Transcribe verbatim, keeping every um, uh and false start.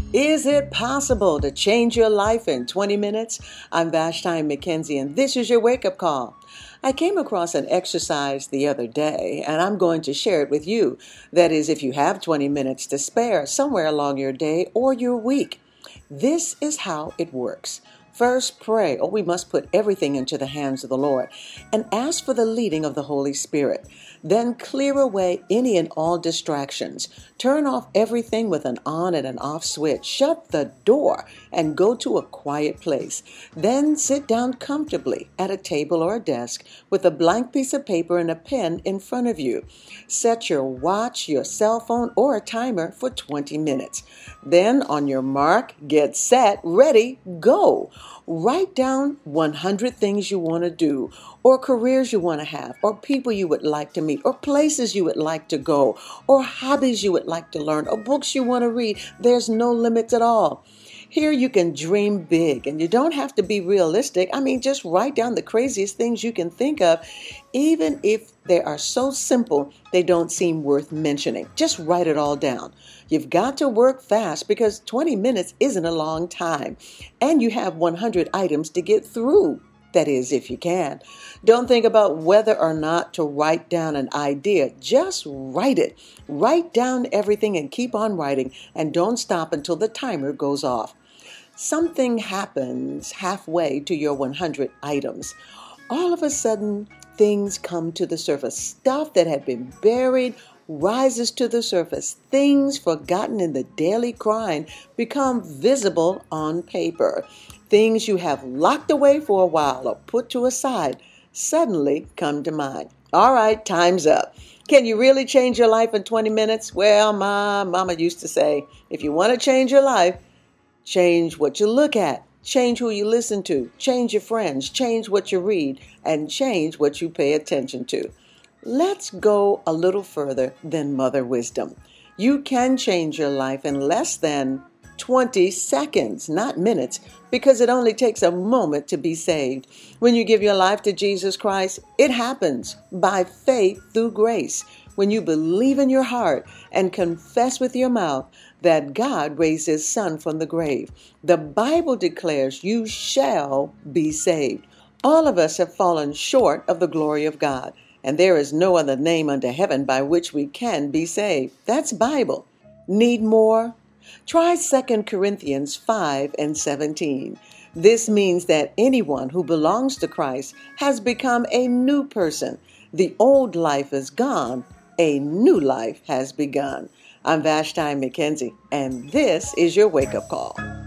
Is it possible to change your life in twenty minutes? I'm Vashti McKenzie, and this is your wake-up call. I came across an exercise the other day, and I'm going to share it with you. That is, if you have twenty minutes to spare somewhere along your day or your week. This is how it works. First, pray. Oh, we must put everything into the hands of the Lord and ask for the leading of the Holy Spirit. Then clear away any and all distractions. Turn off everything with an on and an off switch. Shut the door and go to a quiet place. Then sit down comfortably at a table or a desk with a blank piece of paper and a pen in front of you. Set your watch, your cell phone, or a timer for twenty minutes. Then on your mark, get set, ready, go. Write down one hundred things you want to do, or careers you want to have, or people you would like to meet, or places you would like to go, or hobbies you would like to learn, or books you want to read. There's no limits at all. Here you can dream big, and you don't have to be realistic. I mean, just write down the craziest things you can think of, even if they are so simple they don't seem worth mentioning. Just write it all down. You've got to work fast because twenty minutes isn't a long time, and you have one hundred items to get through. That is, if you can. Don't think about whether or not to write down an idea. Just write it. Write down everything and keep on writing, and don't stop until the timer goes off. Something happens halfway to your one hundred items. All of a sudden, things come to the surface. Stuff that had been buried rises to the surface. Things forgotten in the daily grind become visible on paper. Things you have locked away for a while or put to a side suddenly come to mind. All right, time's up. Can you really change your life in twenty minutes? Well, my mama used to say, if you want to change your life, change what you look at, change who you listen to, change your friends, change what you read, and change what you pay attention to. Let's go a little further than Mother Wisdom. You can change your life in less than twenty seconds, not minutes, because it only takes a moment to be saved. When you give your life to Jesus Christ, it happens by faith through grace. When you believe in your heart and confess with your mouth that God raised his son from the grave, the Bible declares you shall be saved. All of us have fallen short of the glory of God, and there is no other name under heaven by which we can be saved. That's Bible. Need more? Try Second Corinthians five and seventeen. This means that anyone who belongs to Christ has become a new person. The old life is gone. A new life has begun. I'm Vashti McKenzie, and this is your wake-up call.